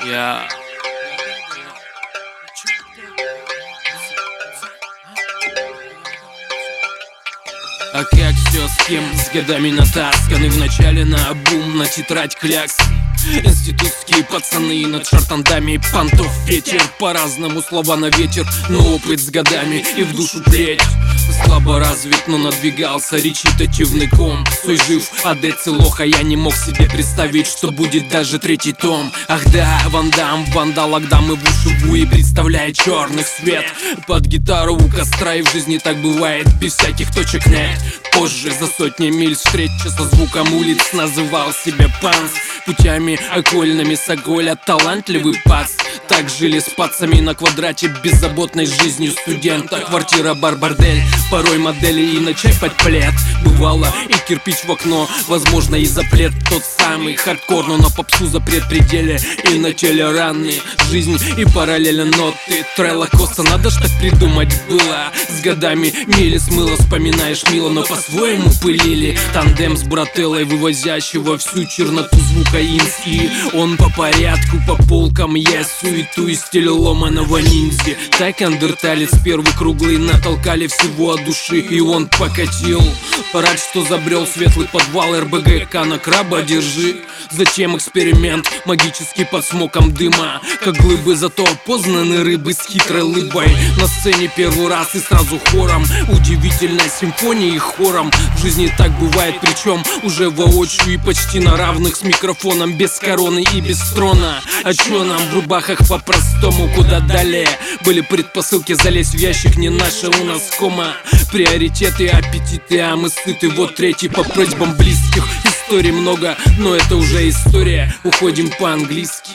Я А как все с кем? С годами натасканы вначале на обум, на тетрадь клякс. Институтские пацаны над шартандами понтов ветер. По-разному слова на ветер, но опыт с годами и в душу плеть. Слабо развит, но надвигался речитативный ком. Сой жив, а децелоха я не мог себе представить, что будет даже третий том. Ах да, Ван Дам, вандал Агдам и вушеву и представляет черный свет под гитару у костра, и в жизни так бывает, без всяких точек нет. Позже за сотни миль встреча со звуком улиц называл себя панс. Путями окольными Соголя талантливый пац. Так жили с пацами на квадрате, беззаботной жизнью студента. Квартира бар-бордель, порой модели и на чай под плед. Бывало и кирпич в окно, возможно и запрет. Тот самый хардкор, но на попсу запрет пределе. И на теле раны, жизнь и параллельно ноты. Трелла Коста, надо ж так придумать было. С годами мили смыло, вспоминаешь мило, но по-своему пылили. Тандем с брателлой, вывозящего всю черноту звука инс. И он по порядку, по полкам, я суету и стиль ломаного ниндзя. Так андерталец первый круглый натолкали всего от души, и он покатил. Рад, что забрел светлый подвал РБГК на краба держи. Затем эксперимент, магический под смоком дыма. Как глыбы, зато опознаны рыбы с хитрой лыбой. На сцене первый раз и сразу хором. Удивительная симфония и хором. В жизни так бывает, причем уже воочию и почти на равных. С микрофоном, без короны и без трона. А чё нам в рубахах по-простому, куда далее? Были предпосылки залезть в ящик, не наше у нас кома. Приоритеты, аппетиты, а мы сыты. Вот третий по просьбам близких. Историй много, но это уже история. Уходим по-английски.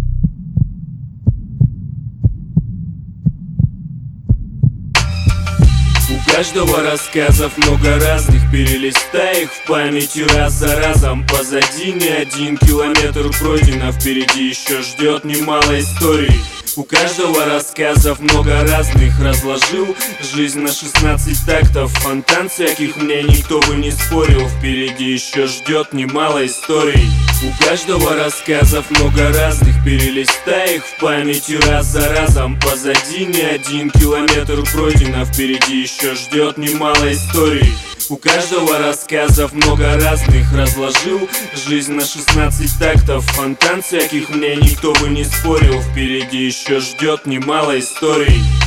У каждого рассказов много разных, перелистай их в памяти раз за разом. Позади не 1 километр пройдено, впереди еще ждет немало историй. У каждого рассказов много разных, разложил жизнь на 16 тактов. Фонтан всяких мнений, кто бы не спорил, впереди еще ждет немало историй. У каждого рассказов много разных, перелистай их в памяти раз за разом. Позади не 1 километр пройдено, впереди еще ждет немало историй. У каждого рассказов много разных, разложил жизнь на 16 тактов. Фонтан всяких мнений, кто бы не спорил, впереди еще ждет немало историй.